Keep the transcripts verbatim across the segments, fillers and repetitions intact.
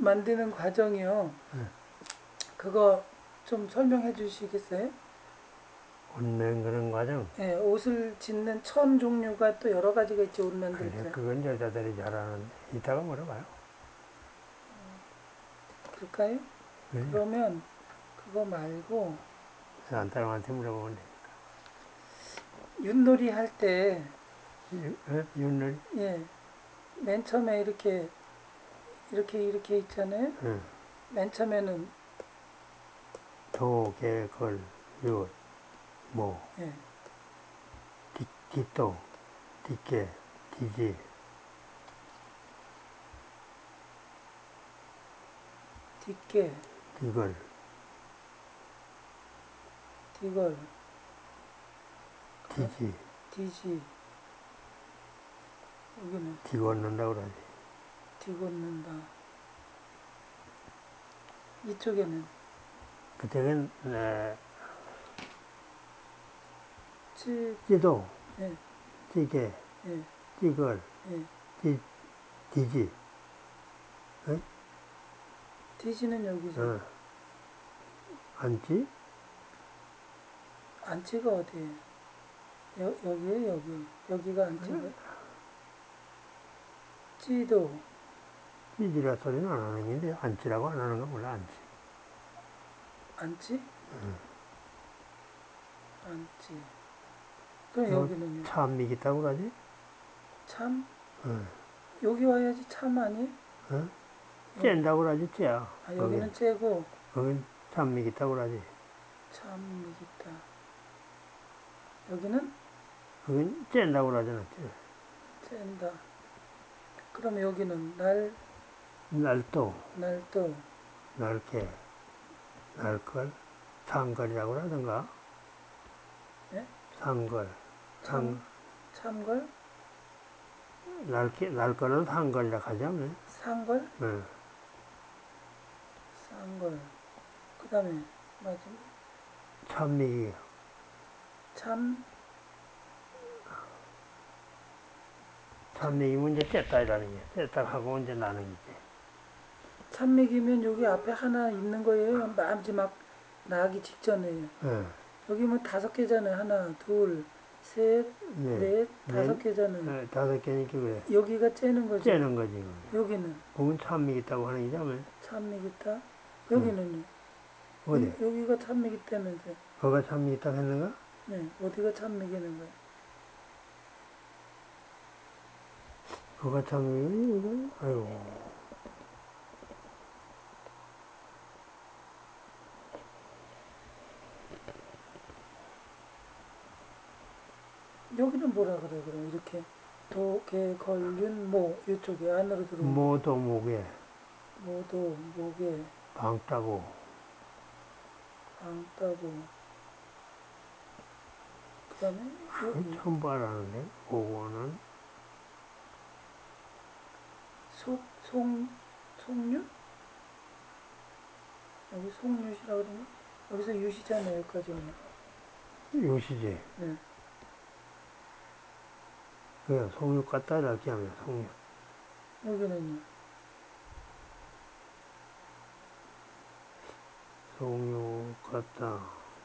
만드는 과정이요. 네. 그거 좀 설명해 주시겠어요? 옷 만드는 과정? 예, 옷을 짓는 천 종류가 또 여러 가지가 있죠, 옷 만들 그래, 때. 그건 여자들이 잘하는데 이따가 물어봐요. 그럴까요? 그래요. 그러면 그거 말고 산타람한테 물어보면 되니까. 윷놀이 할 때 유- 어? 윷놀이? 예, 맨 처음에 이렇게 이렇게 이렇게 있잖아요. 응. 맨 처음에는 도, 개, 걸, 윷, 모, 예, 뒷, 뒷도, 뒷개, 뒤지, 뒷개, 뒤걸, 뒤걸, 뒤지, 뒤지. 여기는 뒤걷는다고 그러지. 뒤걷는다. 이쪽에는 그때는 에, 찌, 찌도, 예, 찌개, 예, 찌걸, 예. 뒤, 뒤지, 응? 뒤지는 여기죠. 어. 앉지? 안치가 어디에요? 여, 여기에요, 여기. 여기가 안치가. 찌도, 찌지라 소리는 안 하는 건데 앉지라고 안 하는 거 몰라. 앉지. 안치? 안치. 그럼 어, 여기는요? 참 미겠다고 그러지? 참? 어. 여기 와야지 참 아니에요? 어? 여기. 쨘다고 그러지, 째야. 아, 여기는 째고, 거긴 참 미겠다고 그러지. 참 미기다. 여기는 그건 쨘다고 그러잖아, 째. 쨘다. 그럼 여기는 날, 날도, 날도, 날개, 날걸, 상걸이라고 그러던가? 예? 상걸, 참, 상, 참걸, 날개, 날걸은 상걸이라고 하자면. 상걸, 어. 쌍걸. 그 다음에 마지막 참미기, 참, 참미기면 이제 쨌다 이라는 게. 쨌다 하고 이제 나는 거지. 참미기면 여기 앞에 하나 있는 거예요? 마지막 나기 직전에요. 어. 여기 뭐 다섯 개잖아요. 하나, 둘, 셋, 네. 넷, 다섯 네. 개잖아요. 어, 다섯 개니까 그래. 여기가 째는 거죠. 째는 거지. 그거. 여기는 그건 참미겠다고 하는 거잖아. 참미기다. 여기는요. 어디? 여기, 여기가 참미기 때면서. 거가 참미겠다 했는가? 네, 어디가 참미기는 거예요? 거가 참미기, 이건, 아이고. 여기는 뭐라 그래, 그럼 이렇게. 도, 개, 걸, 윤, 모, 이쪽에 안으로 들어오는 거. 모도 목에, 모도, 목에, 방 따고, 방 따고. 그 다음에 그건 여기 처음 봐라는데, 그거는, 속, 송, 송유? 여기 송유시라 그러나? 여기서 유시잖아요, 여기까지 오면. 요시지. 네. 그래, 송육 같다, 이렇게 하면, 송육. 여기는요. 송육 같다.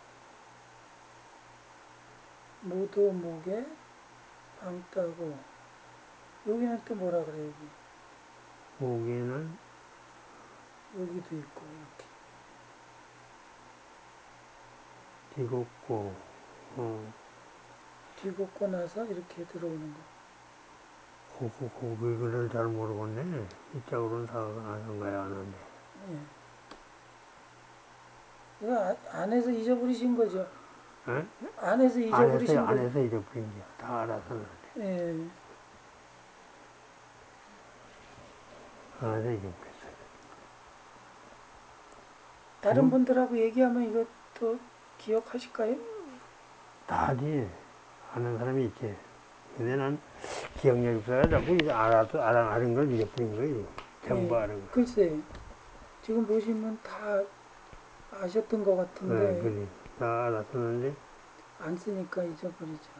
모도, 목에, 방 따고. 여기는 또 뭐라 그래, 여기. 고기는, 여기도 있고, 이렇게. 뒤곡고, 어, 뒤집고 나서 이렇게 들어오는 거. 고고, 고기를 잘 모르겠네. 이쪽으로는 사가는 거야, 안 하네. 예. 이거 아, 안에서 잊어버리신 거죠? 에? 안에서 안에서, 잊어버리신 거죠? 안에서 잊어버린 거야. 다 알아서 하는데. 예. 안에서 잊어버렸어. 다른 지금 분들하고 얘기하면 이거 또 기억하실까요? 다 하지. 아는 사람이 있지. 근데 난 기억력이 없어가지고 이제 알아도, 알아, 아는 걸 잊어버린 거지. 전부 예. 아는 거. 글쎄, 지금 보시면 다 아셨던 것 그래, 같은데, 그래. 다 알았었는데, 안 쓰니까 잊어버리죠.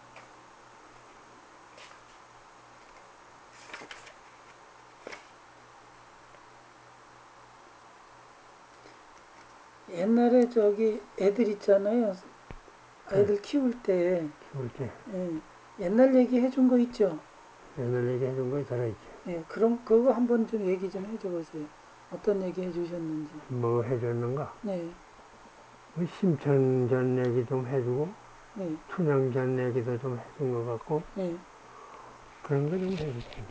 옛날에 저기 애들 있잖아요. 네, 아이들 키울 때 키울 때 예, 옛날 얘기 해준 거 있죠? 옛날 얘기 해준 거 들어있죠. 예, 그럼 그거 한번 좀 얘기 좀 해줘 보세요. 어떤 얘기 해주셨는지. 뭐 해줬는가? 네, 뭐 심천전 얘기 좀 해주고 네, 춘향전 얘기도 좀 해준 것 같고 네. 그런 거 좀 해줬지.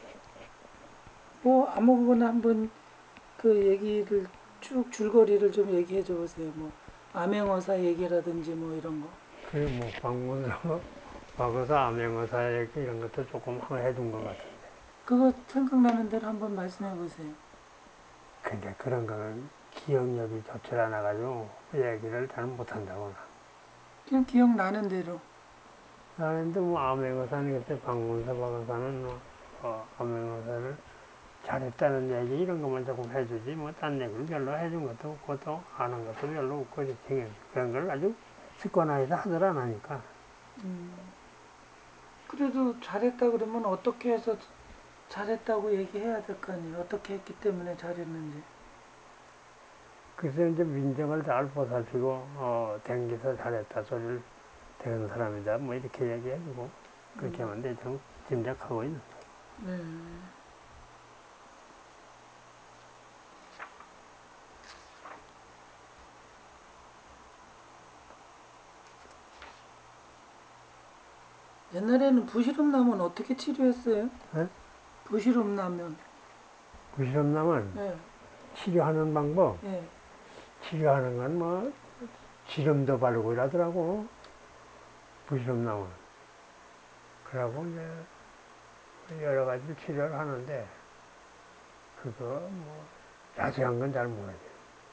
뭐 아무거나 한번 그 얘기를 쭉 줄거리를 좀 얘기해 줘 보세요. 뭐 암행어사 얘기라든지 뭐 이런 거. 그리고 뭐 방문으로 과거사 암행어사 얘기 이런 것도 조금 해준 것 같은데. 그거 생각나는 대로 한번 말씀해 보세요. 근데 그런 거는 기억력이 좋지 않아가지고 얘기를 잘 못한다거나. 그냥 기억나는 대로. 나는데 뭐 암행어사는 그때 방문사 박사는 뭐 어, 암행어사를 잘했다는 얘기 이런 것만 조금 해주지 뭐 딴 얘기를 별로 해준 것도 없고 또 아는 것도 별로 없고 이렇게 그런 걸 아주 습관화해서 하들 안 하니까. 그래도 잘했다 그러면 어떻게 해서 잘했다고 얘기해야 될 거 아니에요. 어떻게 했기 때문에 잘했는지. 그래서 이제 민정을 잘 보살피고 어 댕기서 잘했다 소리를 들은 사람이다 뭐 이렇게 얘기해주고 그렇게 하면 대충 짐작하고 있는 거예요. 네. 옛날에는 부시름 나면 어떻게 치료했어요? 네? 부시름 나면. 부실험남은 예, 치료하는 방법 예. 치료하는 건 뭐 지름도 바르고 이러더라고 부실험남은 그러고 이제 여러 가지 치료를 하는데 그거 뭐 자세한 건 잘 모르죠.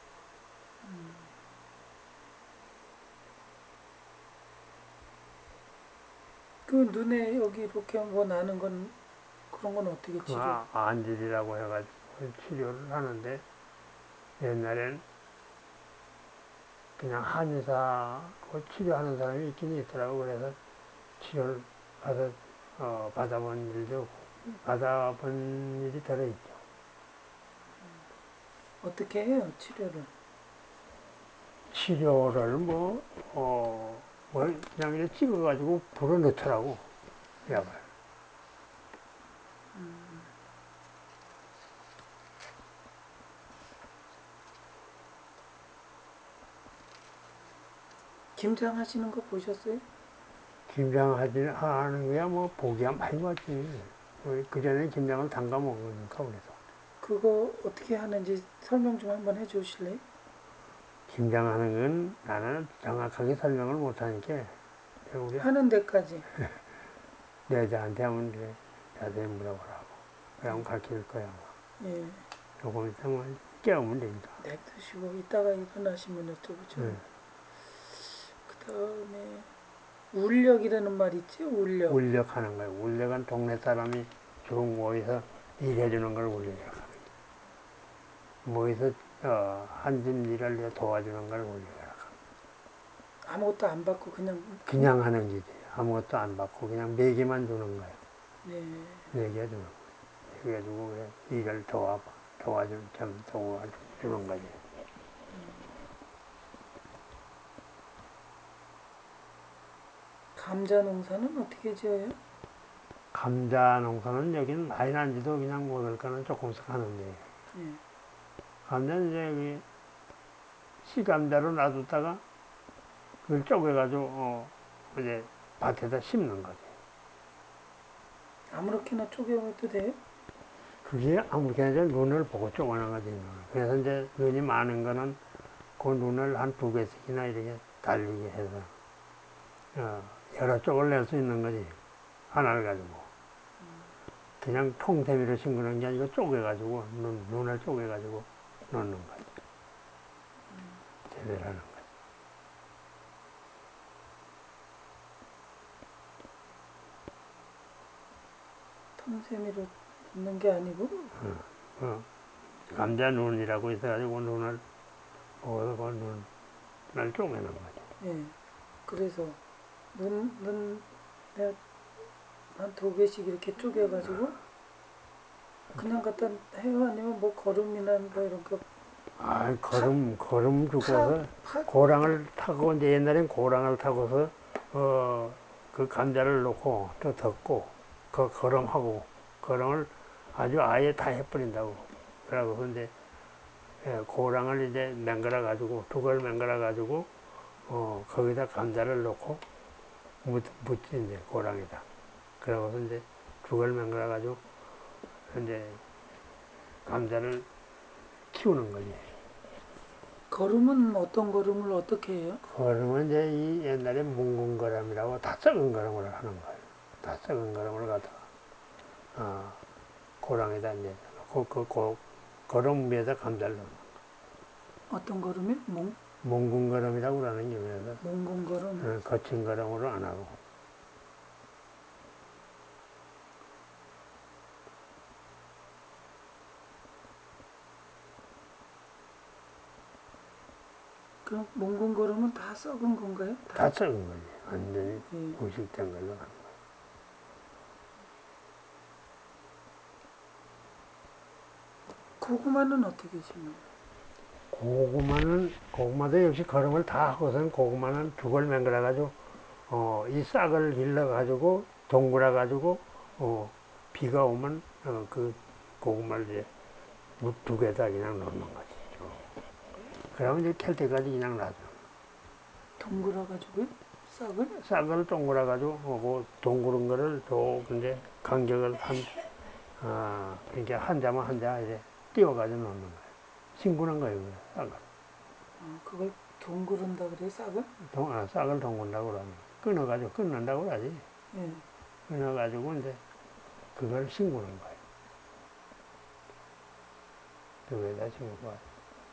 그 눈에 여기 이렇게 뭐 나는 건 그런 건 어떻게 그 치료? 아- 안질이라고 해가지고 치료를 하는데 옛날엔 그냥 한의사 그 치료하는 사람이 있긴 있더라고. 그래서 치료를 받아, 어, 받아본 일도 받아본 일이 들어있죠. 어떻게 해요, 치료를? 치료를 뭐, 어, 뭐 그냥 이렇게 찍어가지고 불어넣더라고, 약을. 김장 하시는 거 보셨어요? 김장하지, 하는 거야, 뭐, 보기야 많이 봤지. 그 전에 김장을 담가 먹으니까, 그래서. 그거 어떻게 하는지 설명 좀 한번 해 주실래요? 김장하는 건 나는 정확하게 설명을 못하니까, 우리 하는 데까지. 내자한테 하면 돼. 자세히 물어보라고. 그럼 가르칠 거야. 예. 조금 있으면 깨우면 되니까. 냅두시고 이따가 일어나시면 여쭤보죠. 응. 그 다음에 울력이라는 말 있지? 울력. 울력하는 거야. 울력은 동네 사람이 좋은 곳에서 일해주는 걸 울력이라고 하는 거야. 뭐에서 어, 한집 일을 도와주는 걸 울력이라고 하는 거야. 아무것도 안 받고 그냥 그냥 하는 기지. 아무것도 안 받고 그냥 매기만 주는 거야. 네. 매겨주는 거야. 그래가지고 그래, 일을 도와, 도와주는, 좀 도와주는 거지. 감자 농사는 어떻게 지어요? 감자 농사는 여기는 많이 난지도 그냥 먹을 거는 조금씩 하는데 예. 감자는 이제 여기 씨감자로 놔뒀다가 그걸 쪼개가지고 어 이제 밭에다 심는 거지. 아무렇게나 쪼개도 돼요? 그게 아무렇게나 이제 눈을 보고 쪼개는 거지. 눈을. 그래서 이제 눈이 많은 거는 그 눈을 한 두 개씩이나 이렇게 달리게 해서 어 여러 쪽을 낼 수 있는 거지. 하나를 가지고. 그냥 통세미로 심는 게 아니고 쪼개가지고 눈, 눈을 쪼개가지고 넣는 거지. 제대로 하는 거지. 통세미로 넣는 게 아니고 어, 감자 눈이라고 있어가지고 눈을 보고서 그 눈을 쪼개는 거지. 예. 그래서 눈, 눈에 한 두 개씩 이렇게 쪼개가지고 그냥 갖다 해요? 아니면 뭐 거름이나 뭐 이런 거 아, 걸음, 걸음 주고서 파, 파, 고랑을 타고, 이제 옛날엔 고랑을 타고서, 어, 그 감자를 놓고 또 덮고, 그 걸음하고, 걸음을 아주 아예 다 해버린다고. 그러고, 이제, 예, 고랑을 이제 맹글어 가지고, 두걸 맹글어 가지고, 어, 거기다 감자를 놓고, 묻, 묻지, 이제, 고랑에다. 그러고서 이제, 두걸 맹글어 가지고, 이제, 감자를 키우는 거지. 걸음은 어떤 걸음을 어떻게 해요? 걸음은 이제 이 옛날에 뭉근걸음이라고 다 썩은 걸음을 하는 거예요. 다 썩은 걸음을 갖다가, 어, 고랑에다 이제, 그, 그, 그, 걸음 위에다 감자를 넣는 거예요. 어떤 걸음이? 몽, 뭉근걸음이라고 그러는 게 그래서, 몽공 걸음. 어, 거친 걸음으로 안 하고. 그럼 몽공 걸음은 다 썩은 건가요? 다 썩은 거지. 완전히 예. 부식된 걸로 하는 거예요. 고구마는 어떻게 심어요? 고구마는, 고구마도 역시 걸음을 다 하고선 고구마는 두걸 맹글어가지고, 어, 이 싹을 일러가지고, 동그라가지고, 어, 비가 오면, 어, 그 고구마를 이제 두 개다 그냥 넣는 거지. 어. 그러면 이제 캘 때까지 그냥 놔둬. 동그라가지고요? 싹을? 싹을 동그라가지고, 어, 그 동그란 거를 또, 근데 간격을 한, 아, 그러니까 한 자만 한 자 이제 띄워가지고 넣는 거예요. 싱그런 거예요, 그 싹을. 아, 그걸 동그른다 그래요, 싹을? 동, 아, 싹을 동근다고 그러는 거예요. 끊어가지고, 끊는다고 그러지. 예. 끊어가지고, 이제, 그걸 싱그는 거예요. 두 개다 싱고 와요.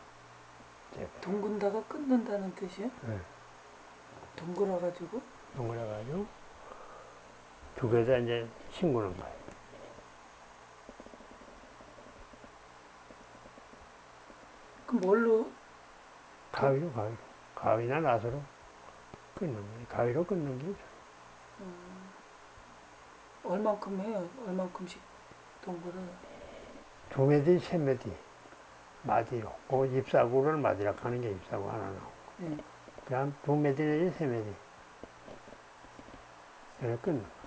동근다가 끊는다는 뜻이에요? 네. 동그라가지고? 동그라가지고, 두 개다 이제 싱그는 거예요. 그럼 뭘로? 가위로, 가위로. 가위나 낫으로 끊는 거예요. 가위로 끊는 게 좋아요. 얼만큼 해요? 얼만큼씩 동그라? 두 메디, 세 메디. 마디로. 그 잎사구를 마디라 하는 게 잎사구 하나 나오고. 예. 그냥 두 메디 내지 세 메디. 이렇게 끊는 거예요.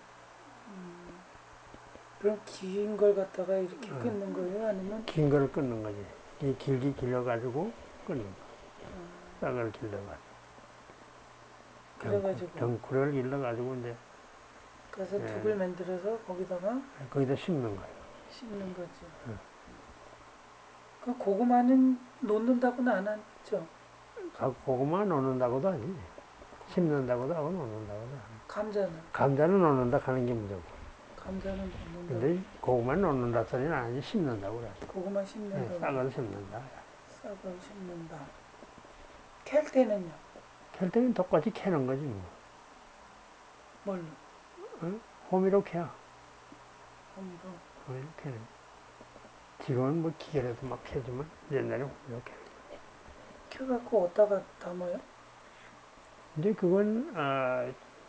그럼 긴 걸 갖다가 이렇게 어. 끊는 거예요? 아니면? 긴 거를 끊는 거지. 이 길게 길러가지고 끊는 거예요. 싹을 길러가지고. 그래가지고 덩쿨을 길러가지고 이제 가서 예, 둑을 만들어서 거기다가 거기다 심는 거예요. 심는 거지. 응. 그 고구마는 놓는다고는 안 하죠? 고구마 넣는다고도 하지. 심는다고도 하고 넣는다고도 하고. 감자는? 감자는 넣는다 하는 게 무조건. 감자는 놓는다. 근데 고구마 넣는다 소리는 아니지 심는다고 그래. 고구마 예, 심는다고. 싹을 심는다. 싹을 심는다. 캘 때는요? 캘 때는 똑같이 캐는 거지 뭐. 뭘로? 응? 호미로 캐야. 호미로. 호미로 캐는. 지금은 뭐 기계라도 막 캐지만 옛날에 호미로 캐. 캐갖고 어디다가 담아요? 이제 그건 아,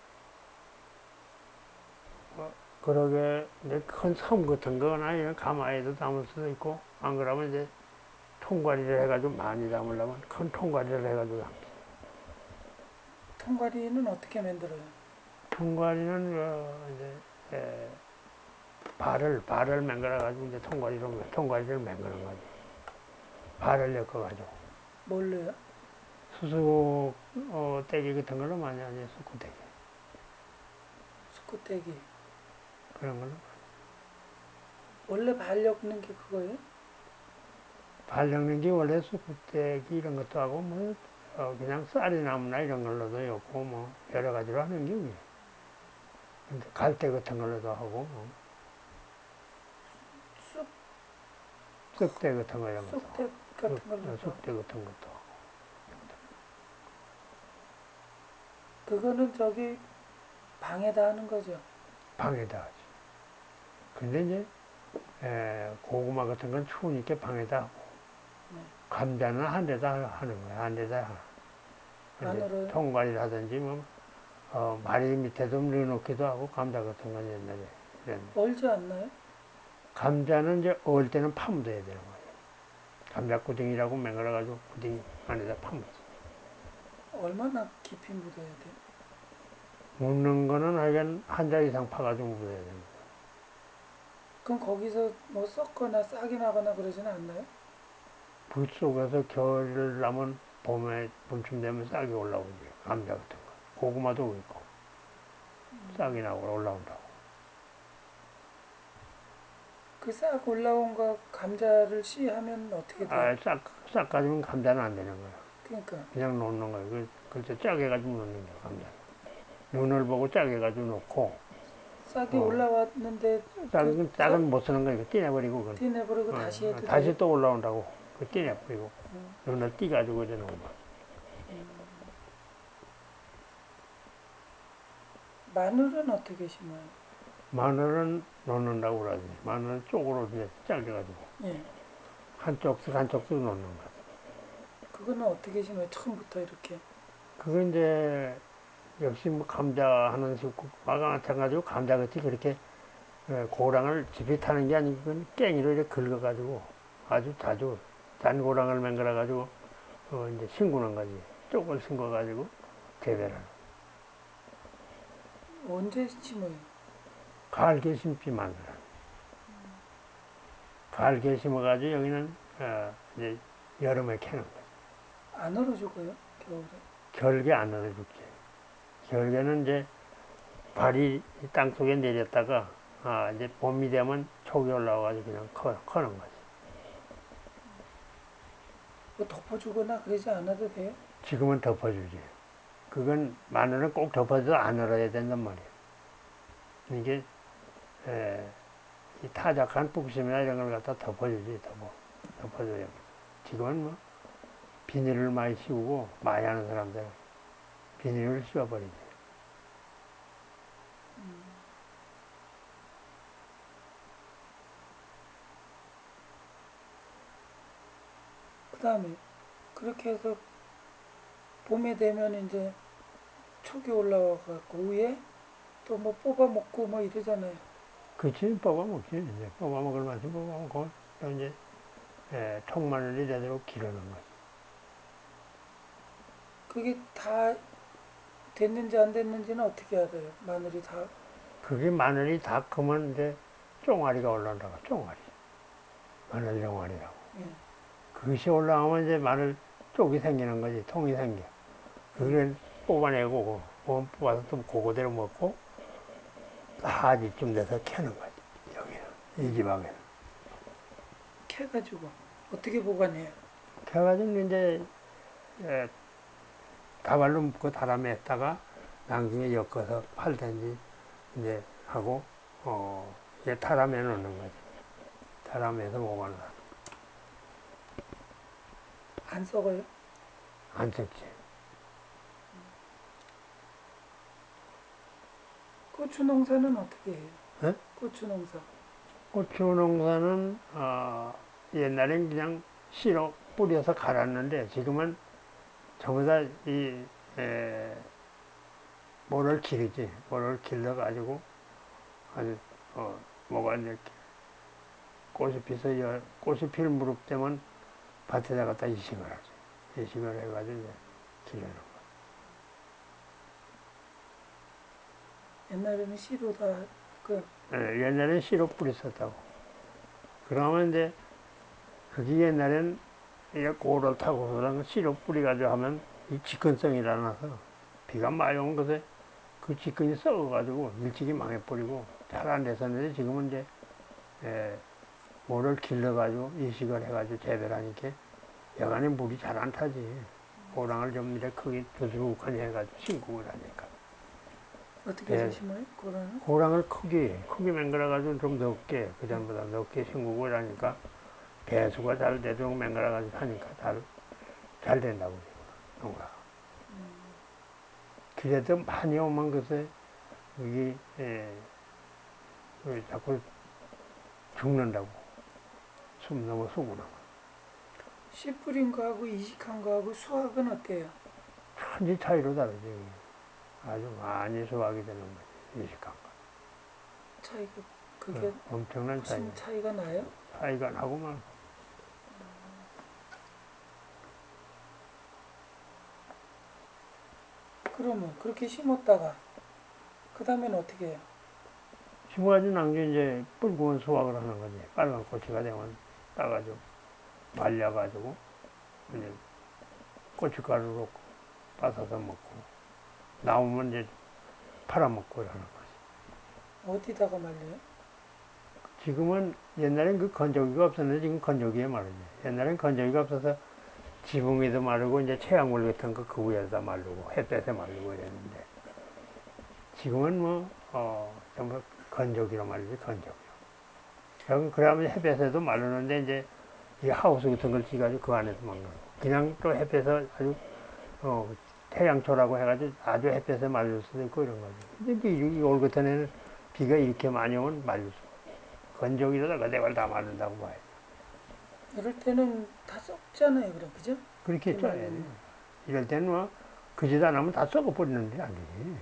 뭐 그러게 이제 큰 섬 같은 거나 이런 가마에도 담을 수도 있고 안 그러면 이제 통과리를 해가지고 많이 담으려면 큰 통과리를 해가지고 담지. 통과리는 어떻게 만들어요? 통과리는 어, 이제 에, 발을 발을 맹글어가지고 이제 통과리로 통과리를 맹그는 거지. 발을 엮어가지고 뭘로요? 수수 어, 떼기 같은 걸로 많이 하지 수쿠떼기 수쿠떼기. 그런 걸로. 원래 발 엮는 게 그거예요? 발 엮는 게 원래 수쿠떼기 이런 것도 하고 뭐 어, 그냥 쌀이 나무나 이런 걸로도 엮고 뭐 여러 가지로 하는 게 그게. 근데 갈대 같은 걸로도 하고 뭐. 쑥, 쑥대 같은 거 이런 것도 쑥대 쑥, 같은 걸로. 쑥대 같은 것도 하고. 그거는 저기 방에다 하는 거죠? 방에다 하지. 근데 이제 에, 고구마 같은 건 추우니까 방에다 하고 네. 감자는 한 데다 하는 거야. 한 데다 하나. 이제 안으로. 통과리라든지 뭐 어, 마리 밑에도 넣어놓기도 하고 감자 같은 건 옛날에 이랬는데 멀지 않나요? 감자는 이제 어을 때는 파묻어야 되는 거예요. 감자구덩이라고 맹글어가지고 구덩이 안에다 파묻지. 얼마나 깊이 묻어야 돼? 묻는 거는 하여간 한 달 이상 파가지고 묻어야 됩니다. 그럼 거기서 뭐 썩거나 싹이 나거나 그러지는 않나요? 불 속에서 겨울을 나면 봄에 봄쯤 되면 싹이 올라오지. 감자 같은 거. 고구마도 있고 싹이 나고 올라온다고. 그 싹 올라온 거 감자를 씨하면 어떻게 돼요? 아, 싹, 싹 가지면 감자는 안 되는 거야. 그러니까 그냥 놓는 거야. 그, 그래서 짜게 가지고 놓는 거야, 감자. 눈을 보고 짜게 가지고 놓고, 싹이 어, 올라왔는데 그 싹은, 싹 싹은 못 쓰는 거야. 이거 떼내버리고, 그건. 떼내버리고 다시 어, 해도 돼요? 다시 또 올라온다고. 그 떼내버리고. 눈을 띄가지고 이제 놓은 거야. 마늘은 어떻게 심어요? 마늘은 놓는다고 그러지. 마늘은 쪽으로 이제 짜게 가지고. 예, 한쪽씩 한쪽씩 놓는 거야. 그거는 어떻게 심어요? 처음부터 이렇게. 그거 이제, 역시 뭐 감자 하는 식구가 마찬가지고 감자같이 그렇게 예, 고랑을 집이 타는 게 아니고 그건 깽이로 이렇게 긁어가지고 아주 자주 단고랑을 맹글어가지고 어 이제 심구는 거지. 쪽을 심어가지고 재배를. 언제 심어요? 가을게 심지 마늘은. 가을게 심어가지고 여기는 어 이제 여름에 캐는 거지. 안 얼어 죽어요? 겨울에? 결게 안 얼어 죽지. 결게는 이제 발이 땅 속에 내렸다가 아 이제 봄이 되면 촉이 올라와가지고 그냥 커, 커는 거지. 뭐 덮어주거나 그러지 않아도 돼요? 지금은 덮어주지. 그건 마늘은 꼭 덮어줘도 안 얼어야 된단 말이야. 이게 에, 이 타작한 북심이나 이런 걸 갖다 덮어주지. 덮어 덮어줘야. 지금은 뭐 비닐을 많이 씌우고 많이 하는 사람들은 비닐을 씌워버리지. 그 다음에 그렇게 해서 봄에 되면 이제 촉이 올라와갖고 위에 또 뭐 뽑아 먹고 뭐 이러잖아요. 그치 뽑아먹지. 이제 뽑아먹을 만큼 뽑아먹고 또 이제 에, 통마늘이 되도록 기르는 거지. 그게 다 됐는지 안 됐는지는 어떻게 알아요? 마늘이 다. 그게 마늘이 다 크면 이제 쫑아리가 올라온다고. 쫑아리. 마늘 쫑아리라고. 예, 그것이 올라오면 이제 마늘 쪽이 생기는 거지. 통이 생겨. 그걸 뽑아내고 그 뽑아서 또 그거대로 먹고 하지쯤 돼서 캐는 거지. 여기는 이 지방에는. 캐가지고 어떻게 보관해요? 캐가지고 이제 에, 다발로 묶고 다람에 했다가 나중에 엮어서 팔든지 이제 하고 어 이제 다람에 넣는 거지. 다람에서 보관을 안 썩어요? 안 썩지. 고추 농사는 어떻게 해요? 에? 고추 농사. 고추 농사는 어, 옛날엔 그냥 씨로 뿌려서 갈았는데 지금은 전부 다이 모를 기르지. 모를 길러가지고 아주 어, 뭐가 이제 꽃이 피서 여, 꽃이 필 무렵 되면 밭에다 갖다 이식을 하지. 이식을 해가지고 이제 기르는 거. 옛날에는 씨로 다 그 예, 옛날엔 씨로 뿌렸었다고. 그러면 이제 그게 옛날엔 이게 고를 타고 그런 거 씨로 뿌려가지고 하면 이 직근성이 일어나서 비가 많이 온 것에 그 직근이 썩어가지고 일찍이 망해버리고 잘 안 됐었는데 지금은 이제 에, 모를 길러가지고 이식을 해가지고 재배를 하니까 여간에 물이 잘 안 타지. 고랑을 좀 이렇게 크게 두둑하니 해가지고 심국을 하니까. 어떻게 해서 배, 심어요? 고라는? 고랑을 크게, 크게 맹글어가지고 좀 넓게, 그전보다 넓게 심국을 하니까 배수가 잘 되도록 맹글어가지고 하니까 잘, 잘 된다고, 농사가. 그래도 많이 오면 글쎄, 여기, 에, 여기 자꾸 죽는다고. 숨 넘어 쏘구나. 씨 뿌린 거하고 이식한 거하고 수확은 어때요? 천지 차이로 다르지. 아주 많이 수확이 되는 거지, 이식한 거. 차이가 그 그게 엄청난 차이가, 무슨 차이가 나요? 차이가 나고만. 그러면 그렇게 심었다가 그 다음에는 어떻게 해요? 심어가지고 나중에 이제 붉은 수확을 하는 거지. 빨간 고추가 되면 따가지고 말려가지고 이제 고춧가루로 빠서서 먹고 나오면 이제 팔아먹고 이러는 거지. 어디다가 말려요? 지금은 옛날엔 그 건조기가 없었는데 지금 건조기에 마르지. 옛날엔 건조기가 없어서 지붕에도 마르고 이제 체약물 같은 거 그 위에다 마르고 햇볕에 마르고 이랬는데 지금은 뭐, 어, 전부 건조기로 말이지, 건조기로. 그럼, 그러면 햇볕에도 마르는데, 이제, 이 하우스 같은 걸 찌가지고 그 안에서 먹는 거. 그냥 또 햇볕에 아주, 어, 태양초라고 해가지고 아주 햇볕에 말릴 수도 있고 이런 거지. 근데 이, 올 같은 애는 비가 이렇게 많이 오면 말릴 수 없어. 건조기로다가 내발 다 마른다고 봐요. 이럴 때는 다 썩잖아요, 그럼, 그죠? 그렇게 이렇게 쪄야 돼. 말리면. 이럴 때는 뭐, 그 짓 안 하면 다 썩어버리는데 안 되지.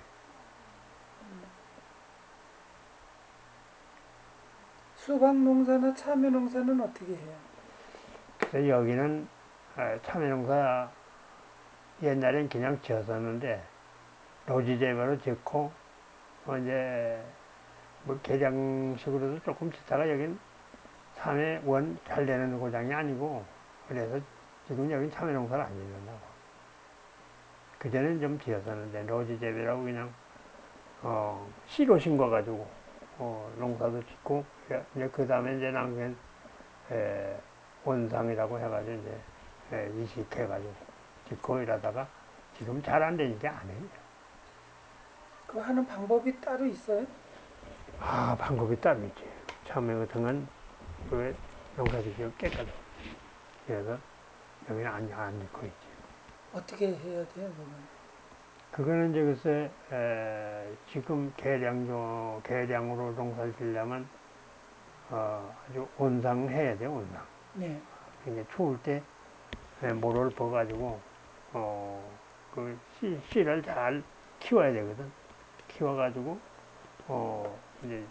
수박 농사나 참외 농사는 어떻게 해요? 그래서 여기는 아, 참외농사 옛날엔 그냥 지었었는데, 노지 재배로 짓고, 어, 이제, 뭐, 계량식으로도 조금 짓다가 여긴 참외 원 잘 되는 고장이 아니고, 그래서 지금 여긴 참외 농사를 안 짓는다고. 그전엔 좀 지었었는데, 노지 재배라고 그냥, 어, 씨로 심어가지고, 어, 농사도 짓고, 이제 그 다음에 이제 나중엔, 에, 원상이라고 해가지고 이제, 에, 이식해가지고 짓고 이러다가 지금 잘 안 되니까 안 해요. 그거 하는 방법이 따로 있어요? 아, 방법이 따로 있지. 참외 같은 건, 그, 농사짓기가 깨끗해. 그래서, 여기는 안, 안 넣고 있지. 어떻게 해야 돼요, 그건? 그거는 이제 글쎄, 에, 지금 계량조, 계량으로 농사를 지려면, 어, 아주 온상해야 돼, 온상. 네. 이게 추울 때, 에, 모를 퍼가지고, 어, 그, 씨, 씨를 잘 키워야 되거든. 키워가지고, 어, 이제,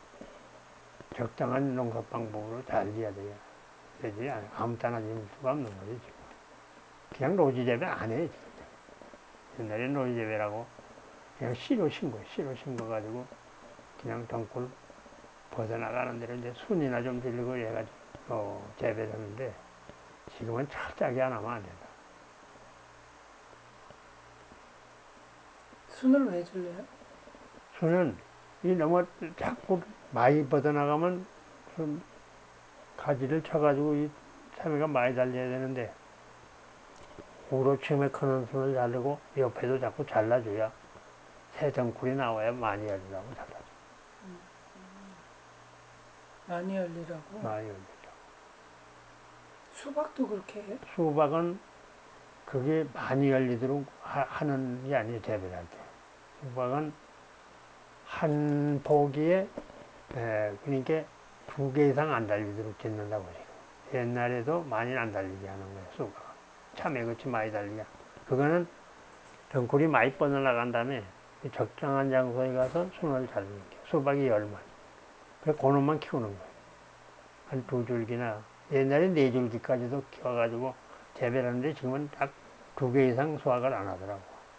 적당한 농사 방법으로 잘 지어야 돼요. 되지 않아요. 아무 때나 지을 수가 없는 거지, 지금. 그냥 노지 재배 안 해, 지금. 옛날에 노지 재배라고 그냥 씨로 심고, 씨로 심어가지고 그냥 덩굴 벗어나가는 대로 이제 순이나 좀 들리고 해가지고, 어, 재배를 하는데 지금은 철저하게 안 하면 안 된다. 순을 왜 줄래요? 순은 이 너무 자꾸 많이 벗어나가면 좀 가지를 쳐가지고 이 참외가 많이 달려야 되는데 우로 처음에 크는 순을 자르고 옆에도 자꾸 잘라줘야 새 덩굴이 나와야 많이 열리라고 잘라줘. 많이 열리라고. 많이 열리죠. 수박도 그렇게 해요? 수박은 그게 많이 열리도록 하, 는게 아니에요, 재배를 할 때. 수박은 한 포기에, 에, 그러니까 두 개 이상 안 달리도록 짓는다고 지금. 옛날에도 많이 안 달리게 하는 거예요, 수박은. 참외같이 많이 달리게. 그거는 덩굴이 많이 뻗어나간 다음에 적정한 장소에 가서 순을 자르는 게 수박이 열만. 그래서 그놈만 키우는 거예요. 한 두 줄기나, 옛날에 네 줄기까지도 키워가지고 재배를 하는데 지금은 딱 두 개 이상 수확을 안 하더라고.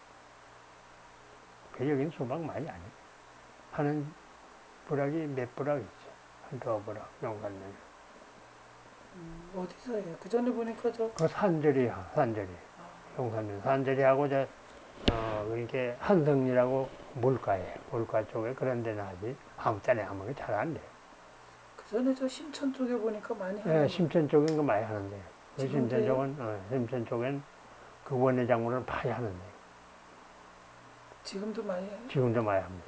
그 여긴 수박 많이 안 해. 하는 부락이 몇 부락 있지. 한 두 부락, 용산면. 음, 어디서 해요? 그 전에 보니까 저, 그 산절이야, 산절이. 용산면. 산절이하고 저, 어, 그러니까 한성리라고 물가에, 물가 쪽에 그런 데는 하지. 아무 때나 하면 잘 안 돼. 그 전에 저 심천 쪽에 보니까 많이 예, 하더라고요. 심천 쪽엔 그 많이 하는데. 그 지금도 심천 해요? 쪽은, 어, 심천 쪽엔 그 원예 작물을 많이 하는데. 지금도 많이 해요? 지금도 많이 합니다.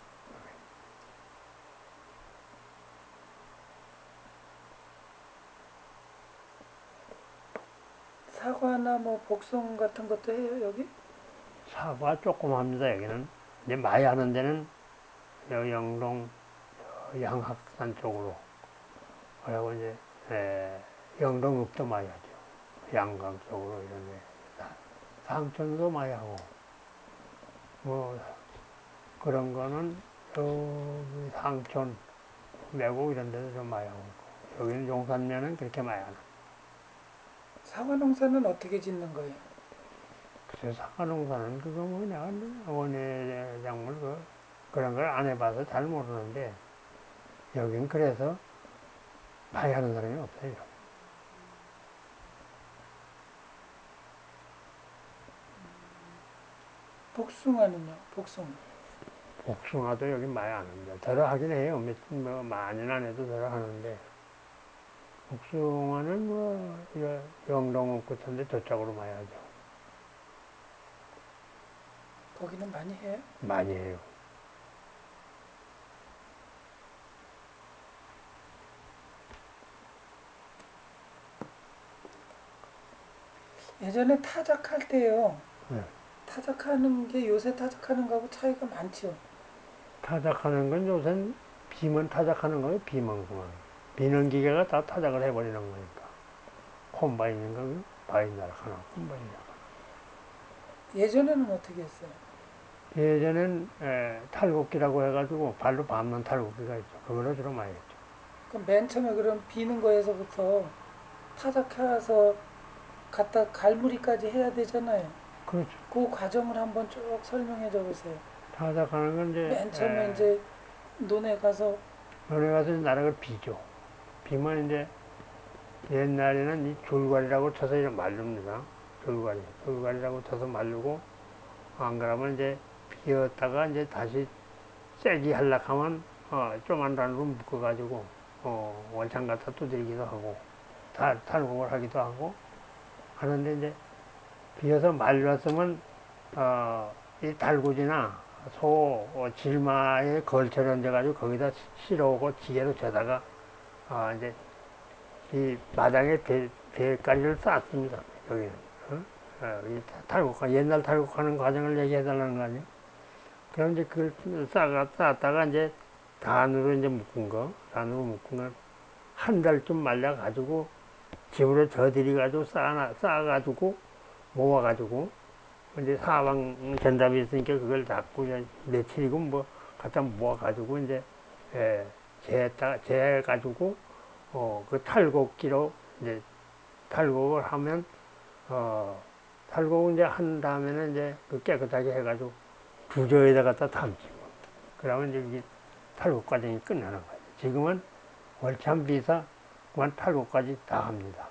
사과나 뭐 복숭 같은 것도 해요, 여기? 사과 조금 합니다, 여기는. 이제 많이 하는 데는 여- 영동, 어, 양학산 쪽으로. 그리고 이제, 에, 영동읍도 많이 하죠. 양강 쪽으로 이런 데. 사- 상천도 많이 하고. 뭐, 그런 거는 여기 상천, 매곡 이런 데도 좀 많이 하고 있고. 여기는 용산면은 그렇게 많이 안 하고. 사과 농사는 어떻게 짓는 거예요? 글쎄 사과농사는 그거 뭐 내가 원예 작물 그 그런 걸 안 해봐서 잘 모르는데 여긴 그래서 많이 하는 사람이 없어요. 복숭아는요? 복숭아. 복숭아도 여기 많이 안 합니다. 덜어 하긴 해요. 몇, 뭐 많이는 안 해도 덜어 하는데 복숭아는 뭐 이거 영동 끝인데 저쪽으로 많이 하죠. 거기는 많이 해요? 많이 해요. 예전에 타작할 때요. 네. 타작하는 게 요새 타작하는 거하고 차이가 많죠. 타작하는 건 요새는 비만 타작하는 거예요. 비만큼만. 비는 기계가 다 타작을 해버리는 거니까. 콤바인인 거요. 바인날 하나, 콤바인날. 예전에는 어떻게 했어요? 예전엔 에, 탈곡기라고 해가지고 발로 밟는 탈곡기가 있죠. 그걸로 주로 많이 했죠. 그럼 맨 처음에 그럼 비는 거에서부터 타작해서 갖다 갈무리까지 해야 되잖아요. 그렇죠. 그 과정을 한번 쭉 설명해 줘 보세요. 타작하는 건 이제 맨 처음에 에, 이제 논에 가서 논에 가서 나락을 비죠. 비면 이제 옛날에는 이 줄과리라고 쳐서 이렇게 말릅니다. 줄과리. 줄과리라고 쳐서 말르고 안 그러면 이제 비었다가 이제 다시 세게 하려고 하면 어, 좀만 단으로 묶어가지고 어, 원창 갖다 두드리기도 하고 탈, 탈곡을 하기도 하고 하는데 이제 비어서 말렸으면 어, 이 달구지나 소 어, 질마에 걸쳐 얹어가지고 거기다 실어오고 지게로 쳐다가 어, 이제 이 마당에 배, 배까지를 쌓습니다. 여기는. 어? 어, 이 탈곡, 옛날 탈곡하는 과정을 얘기해달라는 거 아니에요? 그럼 이제 그걸 쌓아, 쌓았다가 이제 단으로 이제 묶은 거, 단으로 묶은 걸 한 달쯤 말려가지고 집으로 저들이가지고 쌓아, 쌓아가지고 모아가지고 이제 사방 전담이 있으니까 그걸 닫고 이제 며칠이고 뭐 갖다 모아가지고 이제 예, 재다 재가지고 어, 그 탈곡기로 이제 탈곡을 하면 어, 탈곡을 이제 한 다음에는 이제 그 깨끗하게 해가지고 주저에다 갖다 담지. 그러면 이제 이게 탈곡 과정이 끝나는 거예요. 지금은 월참 비사 그만 탈곡까지 다 합니다.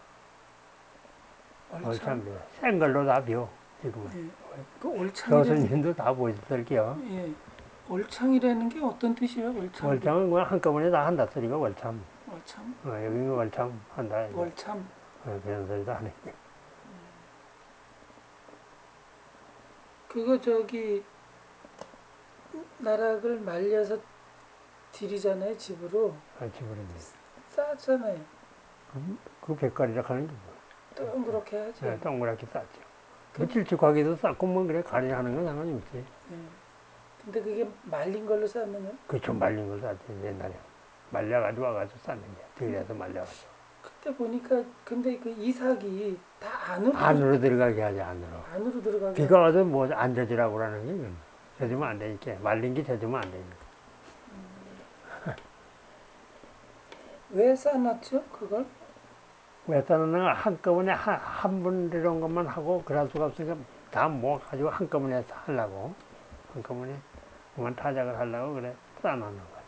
올참. 월참 비사 센 걸로 다 비워 지금은. 예. 그 올창이라는 교수님도 다 보셨을게요. 예. 올창이라는 게 어떤 뜻이에요? 올창비. 월참은 그냥 한꺼번에 다 한다 소리가 월참. 올참. 어, 여기는 월참 한다 이제. 월참. 어, 그런 소리도 하네. 그거 저기 나락을 말려서 들이잖아요, 집으로. 아, 지버리네. 싸잖아요. 그, 그 백가리락 하는 게 뭐. 동그랗게 하죠. 예, 동그랗게 쌌죠. 뭐 그, 질쭉하기도 쌌고 뭐 그래 가리 하는 건 상관이 없지. 예. 근데 그게 말린 걸로 싸는 거예요? 그좀 말린 걸 쌌지 옛날에. 말려가지고 와가지고 쌌는 게. 근데 들여서 말려가지고. 그때 보니까 근데 그 이삭이 다 안으로 들, 안으로 들어가게 하지 안으로. 안으로 들어가게 비가 와도 뭐 안 젖으라고 그러는 게 이건. 젖으면 안 되니까. 말린 게 젖으면 안 되니까. 왜 싸놨죠? 그걸? 왜 싸는 한꺼번에 한, 한 분 이런 것만 하고 그럴 수가 없으니까 다 모아가지고 한꺼번에 하려고. 한꺼번에 그만 타작을 하려고 그래 싸놓는 거야.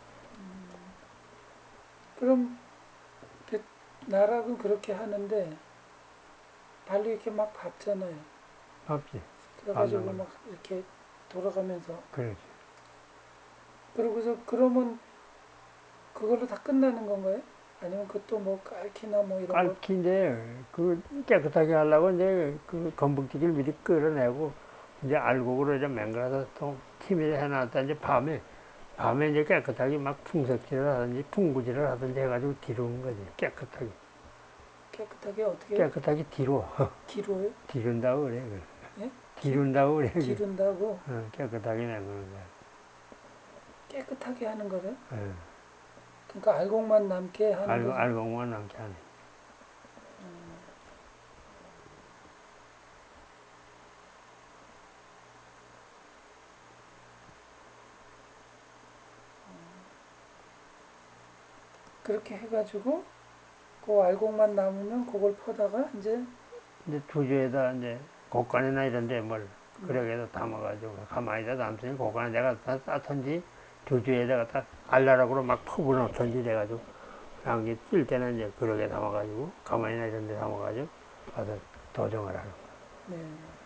그럼 그 나락은 그렇게 하는데 발로 이렇게 막 밟잖아요. 없지. 밟는 그래가지고 걸로. 막 이렇게 돌아가면서 그렇지. 그러고서 그러면 그걸로 다 끝나는 건가요? 아니면 그것도 뭐 깔기나 뭐 이런 거 깔기 이제 그 깨끗하게 하려고 이제 그 건북지기를 미리 끌어내고 이제 알곡으로 이제 맹글어서 또 티미를 해놨다 이제 밤에 밤에 이제 깨끗하게 막 풍석질을 하든지 풍구질을 하든지 해가지고 뒤루는 거지 깨끗하게 깨끗하게 어떻게 깨끗하게 뒤로 뒤로요? 뒤른다고 그래 그걸. 예? 기, 뒤른다고 그래 그걸. 기른다고 어, 깨끗하게 내놓는 거야. 깨끗하게 하는 거래? 어, 그러니까 알곡만 남게 하는 알곡 거지. 알곡만 남게 하네. 그렇게 해가지고 그 알곡만 남으면 그걸 퍼다가 이제 이제 주주에다 이제 곡간이나 이런데 뭘 그러게도 담아가지고 가만히다 담더니 곡간에 내가 다 쌓던지 두 주에다가 다 알라락으로 막 퍼부 놓던지 돼가지고 양기 뜰 때는 이제 그러게 담아가지고 가만히나 이런데 담아가지고 가서 도정을 하는 거야. 네.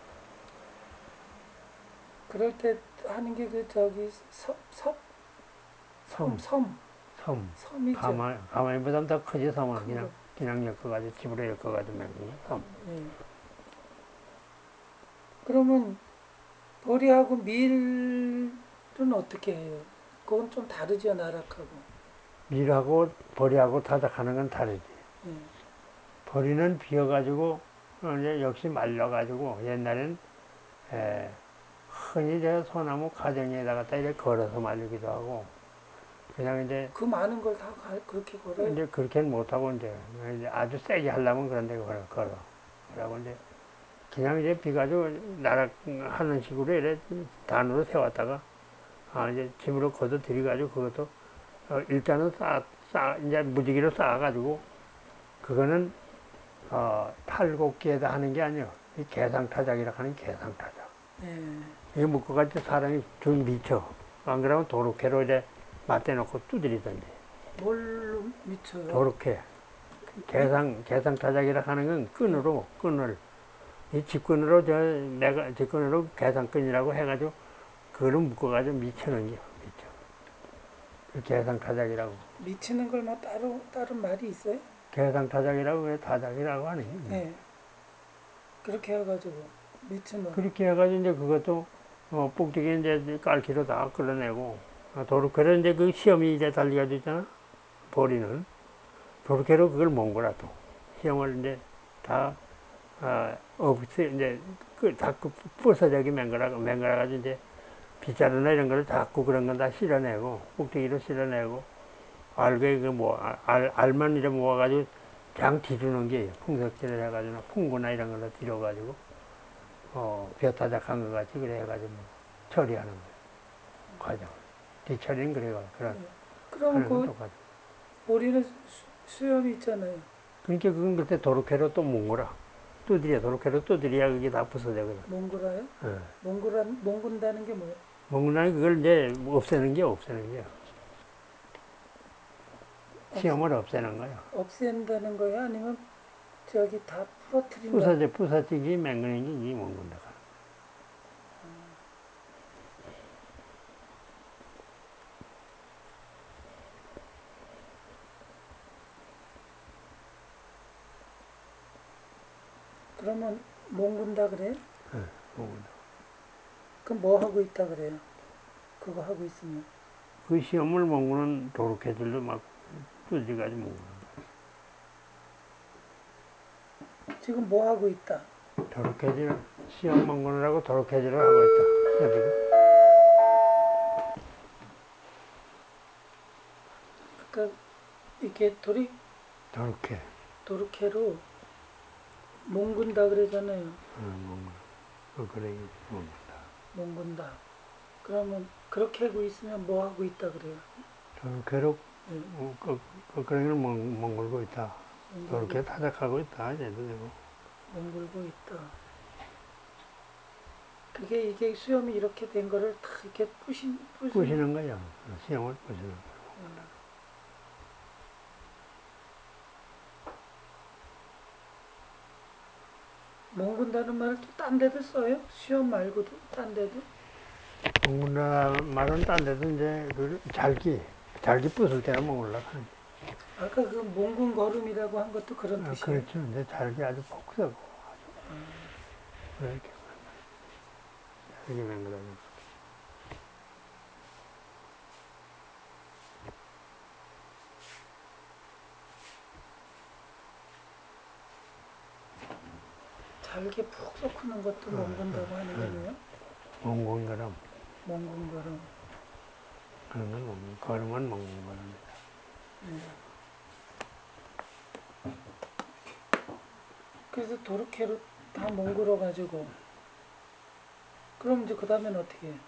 그럴 때 하는 게 그 저기 섬, 섬, 섬, 섬, 섬, 섬. 섬이죠. 가만, 가만히보다는 더 크지, 섬은. 큰 그냥, 거. 그냥 엮어가지고, 집으로 엮어가지고 맹는 거, 섬. 예. 그러면 보리하고 밀은 어떻게 해요? 그건 좀 다르죠, 나락하고. 밀하고 보리하고 타작하는 건 다르지. 예. 보리는 비어가지고, 어, 이제 역시 말려가지고, 옛날엔, 에, 흔히 저 소나무 가정에다가 딱 이렇게 걸어서 말리기도 하고, 그냥 이제, 그 많은 걸 다 그렇게 걸어요? 이제 그렇게는 못하고, 이제, 이제 아주 세게 하려면 그런 데 걸어, 걸어. 그러고 이제, 그냥 이제 비가지고 나락하는 식으로 이래 단으로 세웠다가, 아, 이제 집으로 걷어 들여가지고 그것도, 어, 일단은 쌓, 쌓, 이제 무지개로 쌓아가지고, 그거는, 어, 탈곡기에다 하는 게 아니에요. 이 개상타작이라 하는 개상타작. 예. 이거 묶어가지고 사람이 등 미쳐. 안 그러면 도로케로 이제 맞대놓고 두드리던데. 뭘로 미쳐요? 도로케. 개상, 개상타작이라 하는 건 끈으로, 끈을, 이 직근으로, 저, 내가, 직근으로 개상끈이라고 해가지고, 그거를 묶어가지고 미치는 게, 미쳐. 그 개상타작이라고. 미치는 걸 뭐 따로 다른 말이 있어요? 개상타작이라고, 왜 타작이라고 하니? 예. 그렇게 해가지고 미치는. 그렇게 해가지고, 이제 그것도, 어, 꼭대기 이제 깔기로 다 끌어내고, 아, 도로케로 이제 그 시험이 이제 달리가 되잖아? 보리는. 도로케로 그걸 몬 거라, 또. 시험을 이제 다, 아, 없애, 이제, 그, 자꾸 부서져기 맹거라, 맹거라가지고 이제, 빗자루나 이런 거를 자꾸 그런 건 다 실어내고, 꼭대기로 실어내고, 알게 그 뭐, 알, 알만 이래 모아가지고, 장 뒤주는 게, 풍석질을 해가지고, 풍구나 이런 걸로 뒤려가지고, 어, 벼타작한 것 같이 그래 해가지고, 뭐 처리하는 거예요. 과정. 뒤처리는 그래요. 그런, 그럼 하는 건 그 똑같아. 보리는 수, 수염이 있잖아요. 그러니까 그건 그때 도로케로 또 몽고라. 두드려, 도로케로 두드려야 그게 다 부서져거든. 몽골아요? 어. 몽골한 몽군다는 게 뭐예요? 몽고라는 그걸 이제 없애는 게 없애는 게요. 없, 시험을 없애는 거예요. 없앤다는 거예요? 아니면 저기 다 부러뜨린다? 부서져, 부서지기 맹근인 게 이게 몽고다. 그러면 몽군다 그래요? 어, 몽고다. 그럼 뭐 하고 있다 그래요? 그거 하고 있으면 그 시험을 몽고는 도로케들도 막 두드려가지고 몽고는 지금 뭐 하고 있다? 도로케질, 시험 몽고라고 도로케질을 하고 있다. 여기가. 그러니까 이렇게 돌이 도로케. 도르케로 몽군다 그러잖아요. 어, 몽고. 어, 그래, 몽고다. 몽군다. 그러면 그렇게 하고 있으면 뭐 하고 있다 그래요? 도로케로, 예, 어, 그, 그, 그러기를 몽, 몽골고 있다. 몽골고, 도로케 타작하고 있다. 이래도 되고. 몽골고 있다. 그게 이게 수염이 이렇게 된 거를 다 이렇게 부신 부신 부시는 거야. 시험을 부시는 거야. 몽군다는 말을 또 딴 데도 써요? 수염 말고도 딴 데도? 몽골라 말은 딴 데도 이제 그 잘기, 잘기 부술 때는 몽골라 하는. 아까 그 몽군 걸음이라고 한 것도 그런 아, 뜻이에요? 그렇죠. 근데 잘기 아주 복잡고. 왜 이렇게 잘기 맹글하죠. 잘게 푹 썩히는 것도 몽군다고 하는 거네요? 몽골가람. 몽군 걸음. 그런 건 몽골, 걸음은 몽골가람이다. 그래서 도르케로 다 몽글어 가지고 그럼 이제 그 다음엔 어떻게 해요?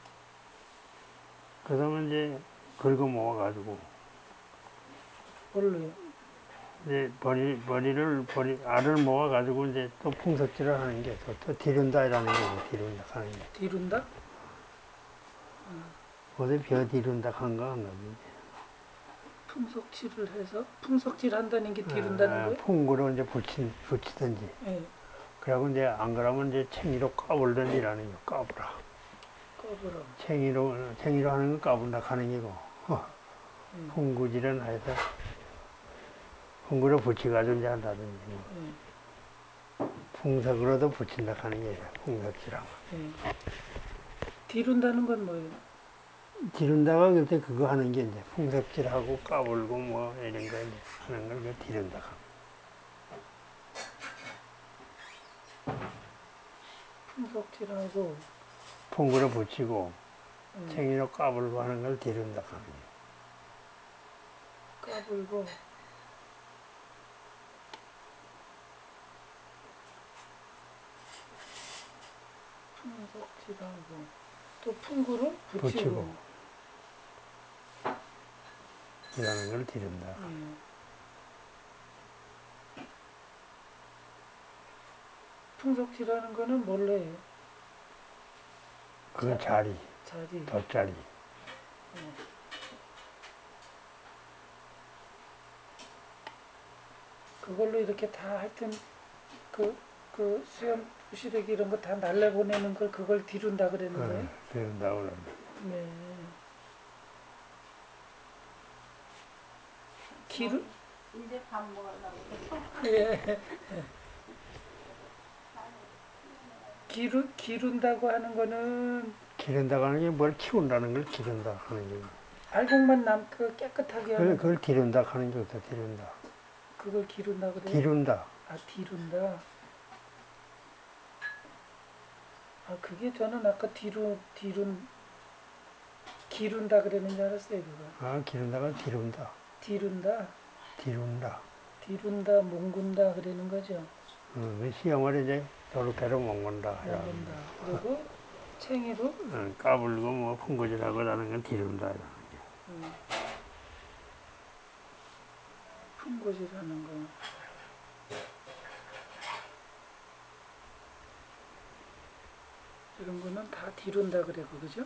그 다음에 이제 긁어 모아가지고, 뭘로요? 이제 버리, 버리를, 버리, 알을 모아가지고 이제 또 풍석질을 하는 게 또, 또 디룬다라는 거고, 디룬다 하는 게. 디룬다? 어디 벼 디룬다 한가 안 가지. 풍속질을 해서 풍속질 한다는 게 디룬다는 아, 거예요? 풍구로 이제 붙인, 붙이든지. 예. 그러고 이제 안 그러면 이제 챙이로 까불든지라는 거, 까불어. 꺼부러. 챙이로, 챙이로 하는 건 까분다 하는 게고, 음. 풍구질은 해서, 풍구로 붙여가지고 이제 한다든지, 뭐. 예. 풍석으로도 붙인다 하는 게 풍석질하고. 예. 디룬다는 건 뭐예요? 디룬다가 그때 그거 하는 게 이제 풍석질하고 까불고 뭐 이런 거 이제 하는 걸 그 디룬다. 풍속질하고 풍구로 붙이고 음. 챙이로 까불고 하는 걸 디룬다 하는 게. 까불고 풍속질하고 또 풍구를 붙이고, 붙이고. 이라는 걸 디룬다. 예. 풍속질하는 거는 뭘로 해요? 그건 자리, 자리. 돗자리. 그걸로 이렇게 다 하여튼 그, 그 수염 부시래기 이런 거 다 날려보내는 걸 그걸 디룬다 그러는 거예요? 어, 디룬다 그런다. 네. 기루, 이제 밥 먹으려고. 예. 기루, 기룬다고 하는 거는 기른다고 하는 게 뭘 키운다는 걸 기른다 하는 게. 알곡만 남고 깨끗하게 그걸, 하는 거. 그걸 디룬다 하는 게 어떻다, 디룬다. 그걸 기룬다 그래요? 디룬다. 아, 디룬다. 아, 그게 저는 아까 디루, 디룬, 기룬다 그러는 줄 알았어요, 그거. 아, 기른다가 디룬다. 디룬다, 디룬다. 디룬다, 몽군다 그러는 거죠. 어, 그 시험을 이제 도로패로 먹는다. 몽군다. 그리고 챙이로 어, 까불고 뭐 풍구질하고 라는 건 디룬다. 음, 풍고질하는 거. 이런 거는 다 디룬다 그래고, 그죠?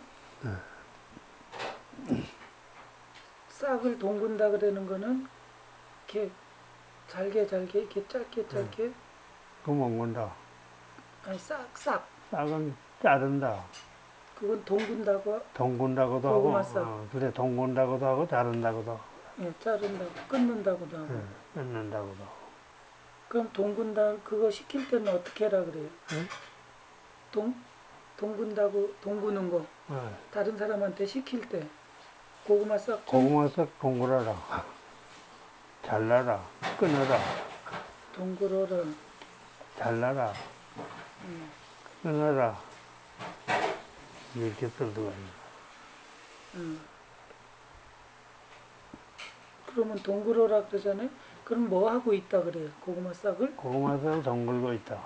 싹을 동군다 그러는 거는 이렇게 잘게 잘게 이렇게 짧게 짧게 그거 먹는다. 아니 싹 싹. 싹은 자른다. 그건 동군다고 동군다고도 하고, 고구마 싹. 어, 그래, 동군다고도 하고, 자른다고도 하고, 예, 자른다고 끊는다고도 하고. 예, 끊는다고도 하고. 그럼 동군다 그거 시킬 때는 어떻게 하라 그래요? 응? 동 동군다고 동구는 거 어, 다른 사람한테 시킬 때 고구마 싹 좀 고구마 싹 동그라라. 잘라라. 끊어라. 동그러라. 잘라라. 음, 끊어라. 이렇게 써도 음. 그러면 동그러라 그러잖아요. 그럼 뭐 하고 있다 그래요? 고구마 싹을 고구마 싹 동글고 있다.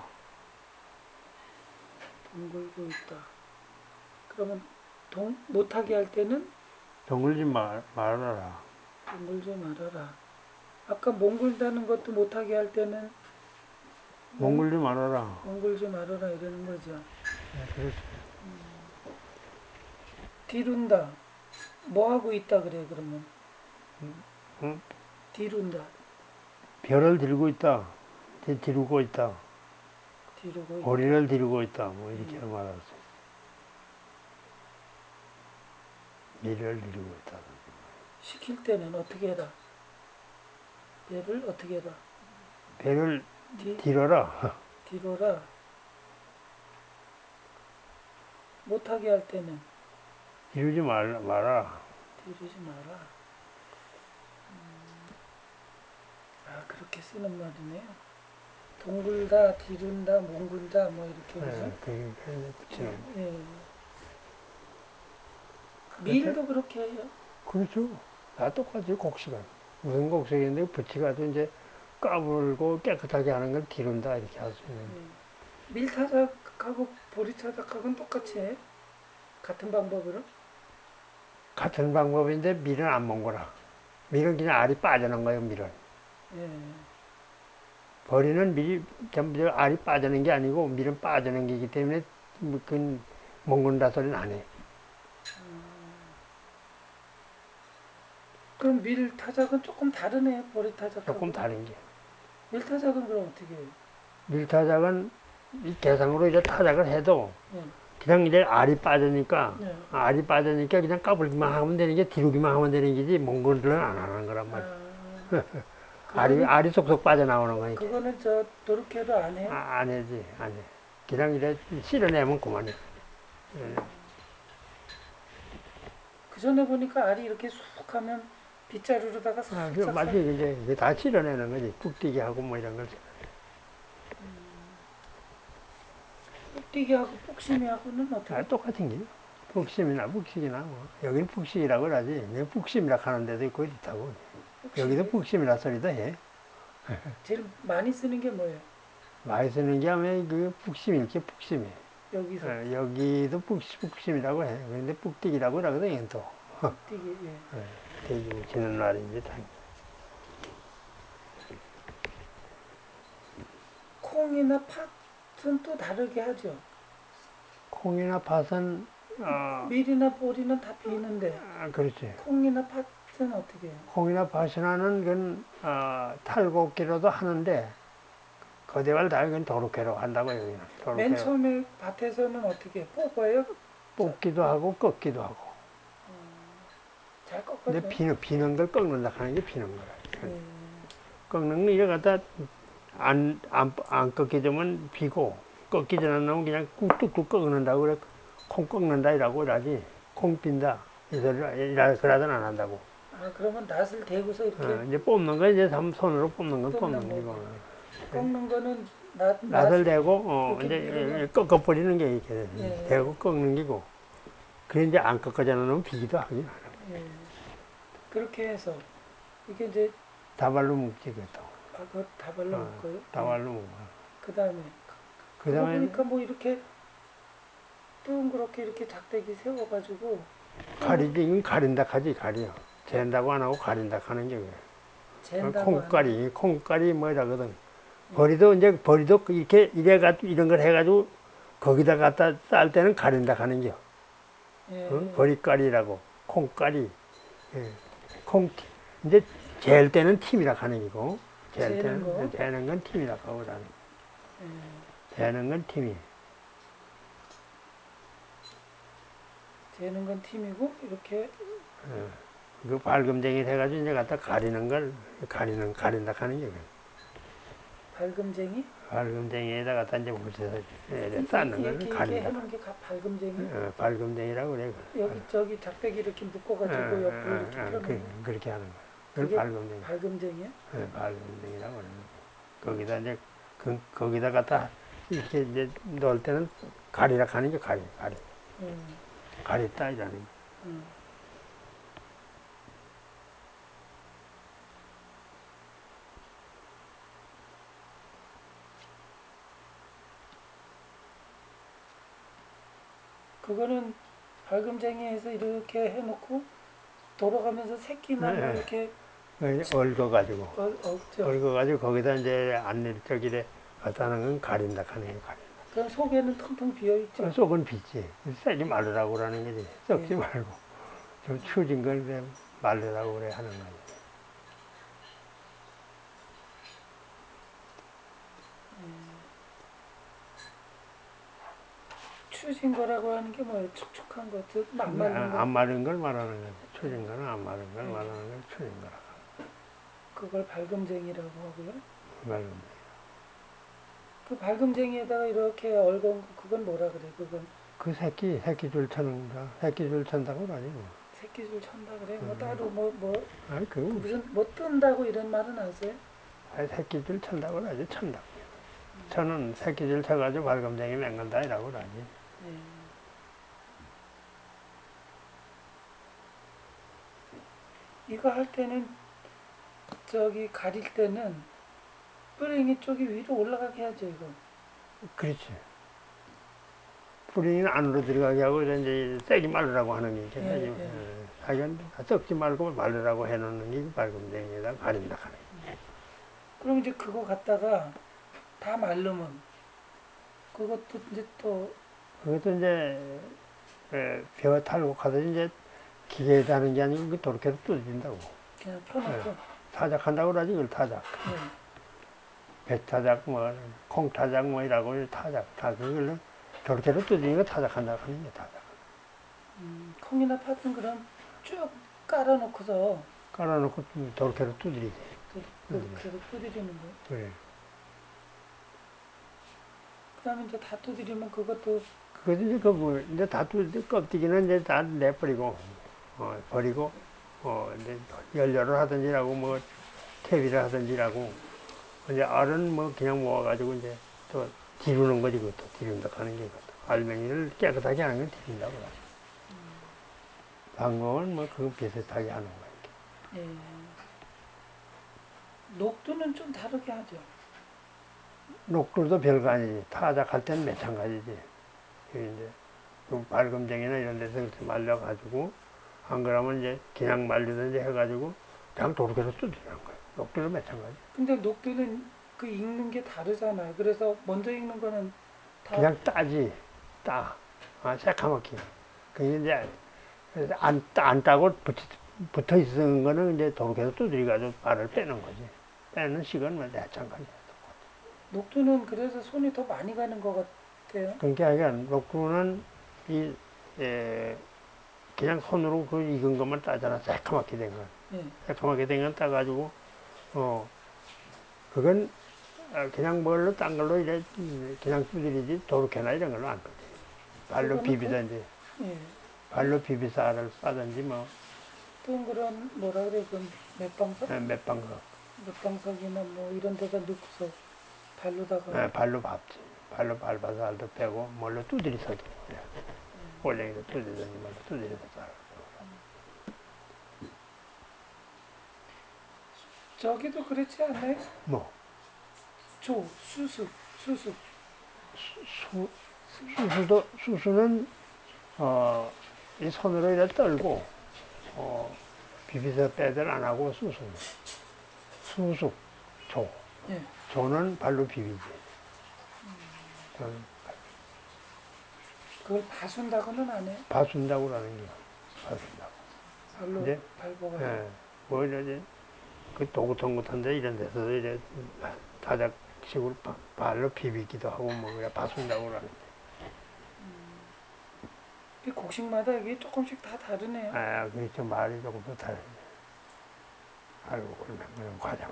동글고 있다. 그러면 동 못하게 할 때는 동글지 말, 말아라. 동글지 말아라. 아까 몽글다는 것도 못하게 할 때는 몽, 몽글지 말아라. 몽글지 말아라 이러는 거죠. 네, 그렇지. 디룬다. 뭐 하고 있다 그래 그러면? 응? 디룬다. 별을 들고 있다. 뒤- 뒤르고 있다. 디르고 있다. 고리를 뒤르고 있다. 뭐 이렇게 음. 말할 수 있어. 미를 뒤르고 있다. 시킬 때는 어떻게 해라? 배를 어떻게 해라? 배를 디, 뒤러라. 디로라. 못하게 할 때는 뒤르지 말, 마라. 디르지 마라. 아, 그렇게 쓰는 말이네요. 동굴다, 디룬다, 몽굴다 뭐 이렇게 그죠? 예, 그게 그게 붙이는 거. 예. 그렇죠? 밀도 그렇게 해요. 그렇죠. 다 똑같이 곡식은. 무슨 곡식인데 붙여가지고 이제 까불고 깨끗하게 하는 걸 기른다 이렇게 할 수 있는. 예. 밀타작하고 보리타작하고는 똑같이 해요. 같은 방법으로. 같은 방법인데 밀은 안 먹거나. 밀은 그냥 알이 빠져난 거예요, 밀은. 예. 버리는 밀이 전부 다 알이 빠지는 게 아니고 밀은 빠지는 게이기 때문에 그 먹는다 소리는 안 해. 그럼 밀 타작은 조금 다르네요. 보리 타작하고. 조금 다른 게. 밀 타작은 그럼 어떻게 해요? 밀 타작은 이 개상으로 이제 타작을 해도 예. 그냥 이제 알이 빠지니까 네. 알이 빠지니까 그냥 까불기만 하면 되는 게 뒤로기만 하면 되는 게지 몽골들은 안 하는 거란 말이야. 아, 알이 그거는, 알이 쏙쏙 빠져나오는 거니까. 그거는 저 노력해도 안 해요? 아, 안 해지 안 해. 그냥 이래 실어내면 그만해. 예. 그 전에 보니까 알이 이렇게 쑥 하면 빗자루로다가 아, 그 싹싹 맞지 싹. 이제 이게 다 실어내는 거지. 뚝뛰기 하고 뭐 이런 걸. 뚝뛰기하고 복심이하고는 아, 어떻게? 똑같은 게. 북심이나 북식이나 뭐. 여기는 북식이라고 그러지. 내가 북심이라 하는 데도 있고 있다고. 여기도 복심이 북심이라 소리도 해. 제일 많이 쓰는 게 뭐예요? 많이 쓰는 게 하면 그 북심일지 북심이. 여기서 어, 여기도 북, 북심이라고 해. 그런데 북뛰기라고 그러거든, 또. 뚝뛰기. 예. 돼지 지는 날인지 당. 콩이나 팥은 또 다르게 하죠. 콩이나 팥은, 어, 밀이나 보리는 다 비는데 아, 그렇지. 콩이나 팥은 어떻게 해요? 콩이나 팥이나는 그건, 어, 탈곡기로도 하는데, 거대발 다 그건 도로케로 한다고 여기는. 맨 도로케로. 처음에 밭에서는 어떻게 해요? 뽑아요? 뽑기도 하고, 꺾기도 하고. 잘 근데 꺾어져. 비는, 비는 걸 꺾는다 하는 게 비는 거라. 예. 꺾는 거 이래 갖다 안, 안, 안 꺾이지면 비고, 꺾이지 않으면 그냥 뚝뚝 꺾는다고 그래. 콩 꺾는다 이라고 그러지. 콩 빈다. 이 소리를, 이라, 그러든 안 한다고. 아 그러면 낫을 대고서 이렇게 어, 이제 뽑는 거 이제 삼 손으로 뽑는 건 뽑는 뽑는 거고 거고. 꺾는 거는 낫 낫을 낫을 대고, 어, 이렇게 이제 밀으면 꺾어버리는 게 이렇게 예. 대고 꺾는 게고. 그래 이제 안 꺾어져 놓으면 비기도 하긴 하는 거야. 예. 그렇게 해서 이게 이제 다발로 묶지, 그것도. 아 그거 다발로 어, 묶어요. 다발로 묶어. 그 다음에 그 그거 다음에 보니까 뭐 이렇게 둥그렇게 이렇게 작대기 세워가지고 가리지, 이건 가린다 하지, 가려. 잰다고 안 하고 가린다 하는 게 그래. 잰다고 하는 콩가리, 콩가리 뭐라거든. 버리도 이제 버리도 이렇게 이래가 이런 걸 해가지고 거기다 갖다 쌀 때는 가린다 하는 겨. 예. 어? 버리가리라고 콩가리. 예. 콩 이제 젤 때는 팀이라 하는 기고 젤 재는 거. 때는 재는 건 팀이라 하고 나는 예. 재는 건 팀이. 재는 건 팀이고 이렇게 그 발금쟁이를 해가지고 이제 갖다 가리는 걸 가리는 가린다 하는 게 발금쟁이 발금쟁이에다 갖다 이제 붙여서 이- 이- 쌓는 걸 이렇게 이렇게 가린다. 해놓은 게 가- 발금쟁이 어, 발금쟁이라고 그래. 여기 저기 작대기 이렇게 어, 묶어가지고 옆으로 이렇게 어, 어, 펴놓은 그, 거 그렇게 하는 거야. 그걸 그게 발금쟁이. 발금쟁이야? 네, 발금쟁이라고 그러는 거야. 거기다 이제 그, 거기다 갖다 이렇게 이제 넣을 때는 가리라 하는 게 가리, 가리. 음, 가리다 이라는 거야. 음. 그거는 발금쟁이에서 이렇게 해놓고 돌아가면서 새끼나 뭐 네, 이렇게 네. 얽어가지고. 어, 없죠. 얽어가지고 거기다 이제 안내 저기래 갖다 놓은 건 가린다 하는 게 가린다. 그럼 속에는 텅텅 비어 있죠. 속은 비지. 쎄지 말으라고 그러는 거지. 썩지 예. 말고. 좀 추진 걸 그래 말으라고 그래 하는 거지. 추진 거라고 하는 게 뭐예요? 촉촉한 거, 저- 안 말린 거. 안 마른 걸 말하는 거지. 추진 거는 안 마른 걸 예. 말하는 걸 추진 거라. 그걸 발금쟁이라고 하고요. 말은. 그 발금쟁이에다가 이렇게 얽은 거 그건 뭐라 그래? 그건 그 새끼, 새끼 줄 쳐는다. 새끼 줄 천다고 그러지 뭐. 새끼줄 천다 그래? 뭐 따로 뭐 뭐 아니, 그, 그 무슨 뭐 뜬다고 이런 말은 안 써요? 아니, 새끼 줄 천다고 그러지, 천다고. 저는 새끼 줄 쳐가지고 발금쟁이 맹간다 이라고 그러지. 예. 이거 할 때는 저기 가릴 때는 뿌랭이 쪽이 위로 올라가게 하죠 이거. 그렇지. 뿌리는 안으로 들어가게 하고, 이제 떼기 말으라고 하는 게, 예, 하지. 예. 하여간 썩지 말고 말으라고 해놓는 게 발금쟁이에다 가린다 하는 게. 그럼 이제 그거 갖다가 다 마르면 그것도 이제 또 그것도 이제 에, 벼 탈고 가서 이제 기계에다 하는 게 아니고 그 도로케로 뜯어진다고. 그냥 펴놓고. 예. 타작한다고 그러지, 그걸 타작. 네. 배타작, 뭐, 콩타작, 뭐, 이라고 타작. 다 그걸 도로케로 뜯으니까 타작한다고 하는 게 타작. 음, 콩이나 팥은 그럼 쭉 깔아놓고서 깔아놓고 도로케로 두드리지. 그, 그, 계속 두드리는 거예요. 그래. 그 다음에 이제 다 두드리면 그것도 그것도 이제 그 뭐, 이제 다 두드리, 껍데기는 이제 다 내버리고, 어, 버리고, 어, 이제 연료를 하든지라고, 뭐, 탭이를 하든지라고, 이제 알은 뭐 그냥 모아가지고 이제 또 디루는 거지, 그것도. 디룬다 하는 게 그것도. 알맹이를 깨끗하게 하는 건 디룬다고 하지. 방법은 뭐 그거 비슷하게 하는 거야. 예. 녹두는 좀 다르게 하죠. 녹두도 별거 아니지. 타작할 때는 마찬가지지. 그 이제 좀 발금쟁이나 이런 데서 이렇게 말려가지고, 안 그러면 이제 그냥 말리든지 해가지고 그냥 도로에서 뜯으라는 거예요. 녹두도 마찬가지. 근데 녹두는 그 익는 게 다르잖아요. 그래서 먼저 익는 거는 다 그냥 따지. 따. 아, 새카맣게. 그게 이제 안, 따- 안 따고 붙, 붙어 있는 거는 이제 도로에서 두드려가지고 알을 빼는 거지. 빼는 시간은 뭐 마찬가지야. 녹두는 그래서 손이 더 많이 가는 것 같아요. 그러니까 이게 녹두는 이, 에, 그냥 손으로 그 익은 것만 따잖아. 새카맣게 된 건. 예. 새카맣게 된 건 따가지고, 어, 그건 아, 그냥 뭘로 딴 걸로 이래 그냥 두드리지 도로케나 이런 걸로 안 두드려. 발로 그거는 비비든지, 그, 예. 발로 비비서 알을 빠든지 뭐, 동그란 뭐라 그래 그 맥방석? 에, 몇 방석. 맥방석이나 뭐 이런 데다 넣고서 발로다가 에, 발로 밟지. 발로 밟아서 알도 빼고, 뭘로 두드리서도 그래. 올랭이로 두드리든지 뭘로 두드려서 알을. 저기도 그렇지 않나요? 뭐, 조, 수수, 수수. 수, 수수도, 수수는, 어, 이 손으로 이렇게 떨고, 어, 비비서 빼들 안 하고 수수는. 수숙, 조. 예. 조는 발로 비비지. 조는 그걸 봐준다고는 안 해요. 봐준다고 그러는 거야. 봐준다고. 발로 이제, 밟아가지고. 예, 뭐 이러지. 그 도구통구탄데 이런 데서 이래 다작식으로 바, 발로 비비기도 하고 뭐 그래 봐준다고 그러는데. 이 곡식마다 이게 조금씩 다 다르네요. 아, 그렇죠. 말이 조금 더 다르지. 알고 그러는 그런 과정은.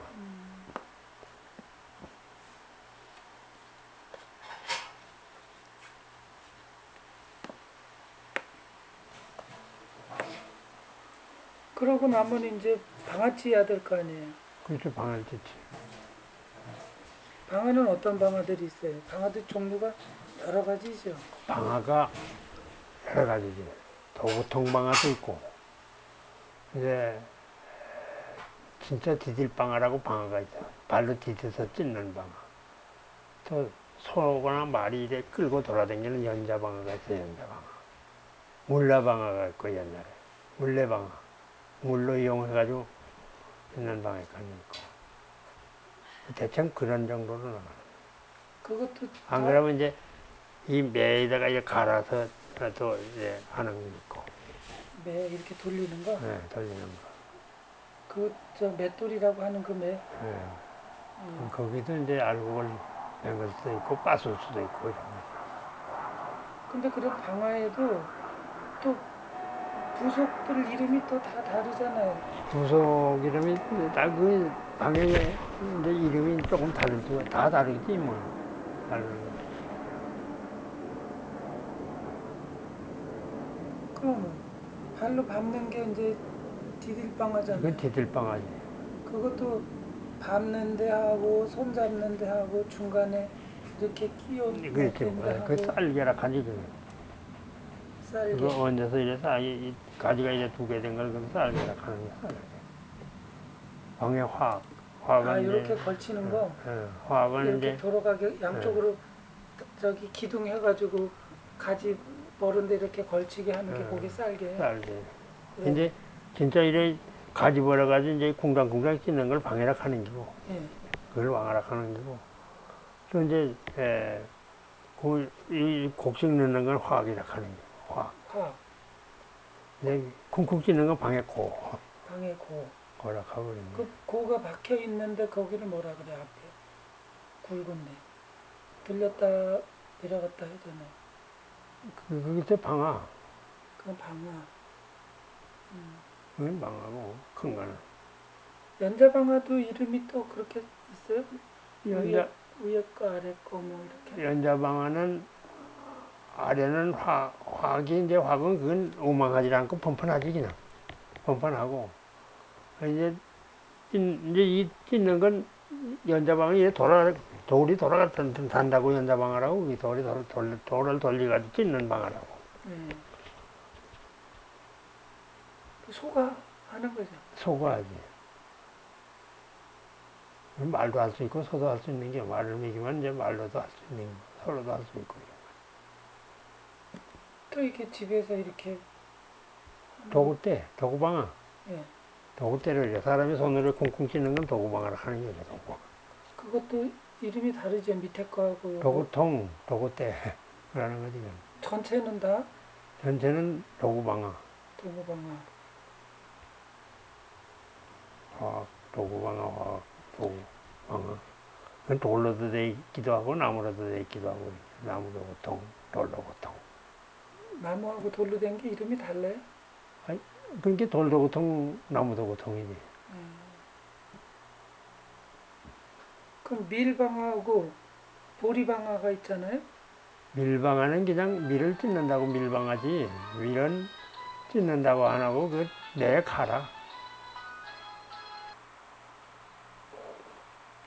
그러고 나면 이제 방아찌 해야 될 거 아니에요. 그렇죠. 방을 짓지. 방아는 어떤 방아들이 있어요? 방아들 종류가 여러 가지죠. 방아가 여러 가지지. 도구통 방아도 있고, 이제 진짜 디딜방아라고 방아가 있어. 발로 디뎌서 찢는 방아. 또 소거나 말이 이래 끌고 돌아다니는 연자방아가 있어, 연자방아. 물라방아가 있고, 옛날에. 물레방아. 물로 이용해가지고 있는 방아가 있고. 대충 그런 정도로 나가는. 그것도 안 다 그러면 이제 이 매에다가 이제 갈아서 또 이제 하는 게 있고, 매 이렇게 돌리는 거. 네, 돌리는 거. 그 저 맷돌이라고 하는 그 매. 네. 음. 거기도 이제 알곡을 맹글 수도 있고, 빠술 수도 있고, 이런 거. 근데 그런 방아에도 또 부속들 이름이 또 다 다르잖아요. 부속 이름이 다 그 방에 이제 이름이 조금 다를 수가 다 다르지 뭐. 다른 거. 그러면 발로 밟는 게 이제 이건 디딜방아잖아요. 디딜방아지. 그것도 밟는 데 하고 손 잡는 데 하고 중간에 이렇게 끼워 그렇죠. 넣는 데 그 하고 쌀계락하지 그. 쌀게. 그거 얹어서 이래서 이, 이 가지가 이제 두 개 된 걸 그럼 쌀계락하는 게 쌀게. 방에 화학. 화학은 아, 이제 이렇게 걸치는 거 예, 화학은 이렇게 이제 돌아가게 양쪽으로 저기 기둥 해가지고 가지 버른데 이렇게 걸치게 하는 게 고기 쌀게. 쌀게. 그래. 이제 진짜 이래 가지 벌어가지고 이제 쿵당쿵당 찢는 걸 방해락 하는 거고. 예. 그걸 왕하락 하는 거고. 또 이제, 에, 그, 이 곡식 넣는 건 화학이라 하는 거예요. 화학. 화, 이제 쿵쿵 찌는 건 방해고. 방해 고. 거락하고 그러는 그 고가 박혀 있는데 거기를 뭐라 그래 앞에 굵은데 들렸다 내려갔다 해야 되나? 그, 그 밑에 방아. 그건 방아. 음. 그건 방아고, 큰 거는. 연자방아도 이름이 또 그렇게 있어요? 연자, 위에, 위에 거 아래 거 뭐 이렇게. 연자방아는 아래는 화, 화학이 이제 화학은 그건 오망하지 않고 펀펀하지 그냥. 펀펀하고. 이제, 찐- 이제 이 찢는 건 연자방이 이제 돌아, 돌이 돌아갔던, 단다고 연자방아라고, 이 돌이 돌, 돌, 돌을 돌려가지고 찢는 방아라고. 네. 그 소가 하는 거죠. 소가 하지. 말도 할 수 있고, 소도 할 수 있는 게 말을 먹이면 이제 말로도 할 수 있는 거, 소로도 할 수 있고. 또 이렇게 집에서 이렇게 도구대, 도구방아. 예. 도구대를 이제 사람이 손으로 쿵쿵 찌는 건 도구방아를 하는 거죠, 도구. 그것도 이름이 다르죠. 밑에 거하고 요거. 도구통, 도구대. 라는 거지. 그건. 전체는 다 전체는 도구방아. 도구방아. 화학, 도구방아, 화학, 도구방아. 그건 돌로도 돼 있기도 하고, 나무로도 돼 있기도 하고, 나무 도구통, 돌 도구통. 나무하고 돌로 된 게 이름이 달라요? 아니, 그러니까 돌 도구통, 나무 도구통이지. 그럼 밀방아하고 보리방아가 있잖아요. 밀방아는 그냥 밀을 찢는다고 밀방아지, 밀은 찢는다고 안 하고, 그, 내 가라.